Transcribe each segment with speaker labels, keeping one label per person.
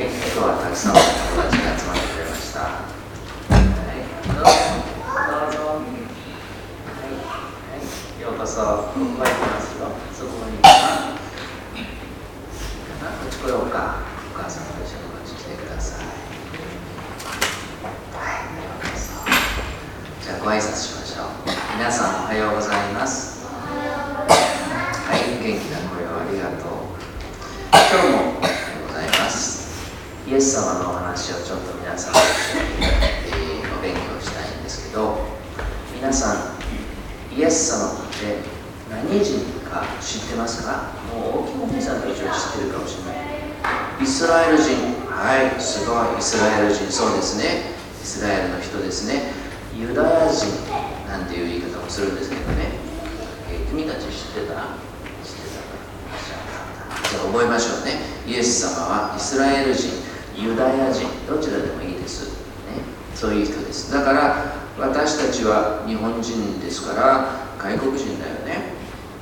Speaker 1: 今日はたくさんの友達が集まってくれました。はい、どうぞ。はい、ようこそ。ここは行きますよ。そこにいいかな。こっち来ようか。お母さんと一緒にこっち来てください。はい、ようこそ。じゃあご挨拶しましょう。皆さんおはようございます。はい、元気な声をありがとう。今日もイエス様のお話をちょっと皆さんと一緒に、お勉強したいんですけど、皆さんイエス様って何人か知ってますか？もう大きな皆さんと一緒に知ってるかもしれない。イスラエル人、はい、すごい。イスラエル人、そうですね。イスラエルの人ですね。ユダヤ人なんていう言い方もするんですけどね。君たち知ってた？知ってたか？じゃあ覚えましょうね。イエス様はイスラエル人、ユダヤ人、どちらでもいいです、ね、そういう人です。だから私たちは日本人ですから外国人だよね。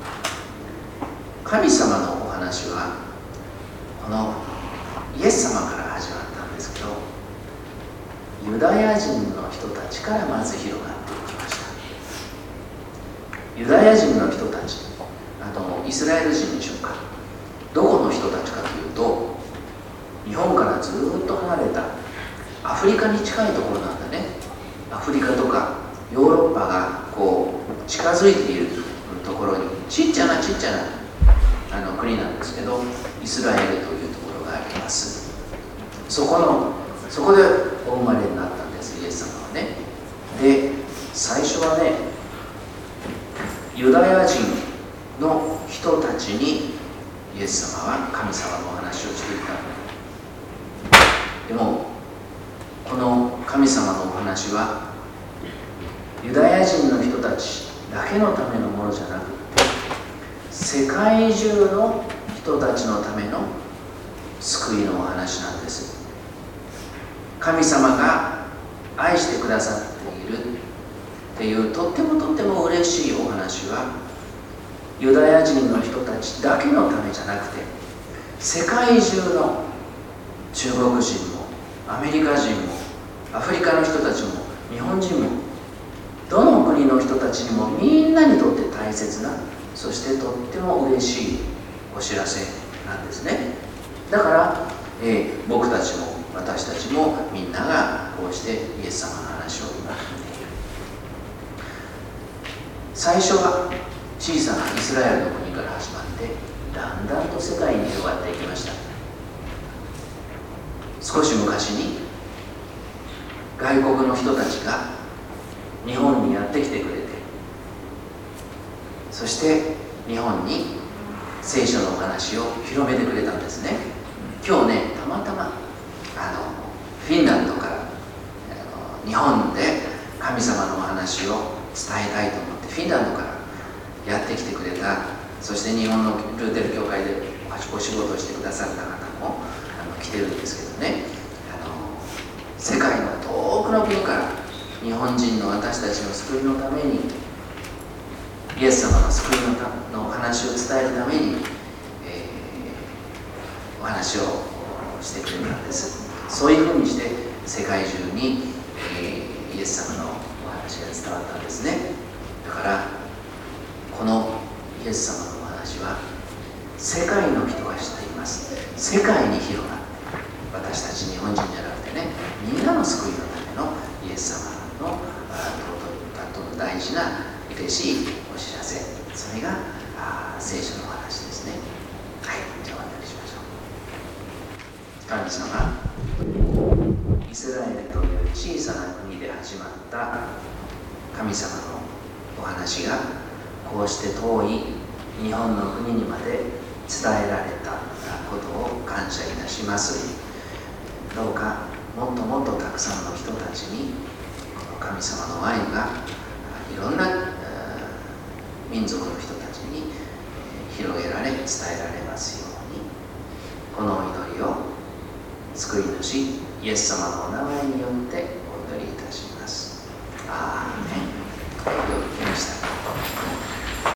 Speaker 1: 神様のお話はこのイエス様から始まったんですけど、ユダヤ人の人たちからまず広がっていきました。ユダヤ人の人たち、あとイスラエル人でしょうか。どこの人たちかというと、日本からずっと離れたアフリカに近いところなんだね。アフリカとかヨーロッパがこう近づいているところにちっちゃな国なんですけど、イスラエルというところがあります。そこでお生まれになったんです、イエス様はね。で、最初はね、ユダヤ人の人たちにイエス様は神様のお話をしていた。でもこの神様のお話はユダヤ人の人たちだけのためのものじゃなくて、世界中の人たちのための救いのお話なんです。神様が愛してくださっているっていうとっても嬉しいお話は、ユダヤ人の人たちだけのためじゃなくて、世界中の中国人もアメリカ人もアフリカの人たちも日本人も、どの国の人たちにもみんなにとって大切な、そしてとっても嬉しいお知らせなんですね。だから、僕たちも私たちもみんながこうしてイエス様の話を今聞いている。最初は小さなイスラエルの国から始まって、だんだんと世界に広がっていきました。少し昔に外国の人たちが日本にやってきてくれて、そして日本に聖書のお話を広めてくれたんですね。今日ね、たまたまフィンランドから日本で神様のお話を伝えたいと思ってフィンランドからやってきてくれた、そして日本のルーテル教会でお仕事をしてくださった方も来てるんですけどね、世界の遠くの国から日本人の私たちの救いのために、イエス様の救いのお話を伝えるために、お話をしてくれたんです。そういうふうにして世界中に、イエス様のお話が伝わったんですね。だからこのイエス様のお話は世界の人が知っています。世界に広がって、私たち日本人じゃなくてね、みんなの救いのためのイエス様の大事な嬉しいお知らせ、それが聖書のお話ですね。はい、じゃあお祈りしましょう。神様、イスラエルという小さな国で始まった神様のお話がこうして遠い日本の国にまで伝えられたことを感謝いたします。どうかもっともっとたくさんの人たちにこの神様の愛がいろんな民族の人たちに広げられ伝えられますように、このお祈りを救い主イエス様のお名前によってお祈り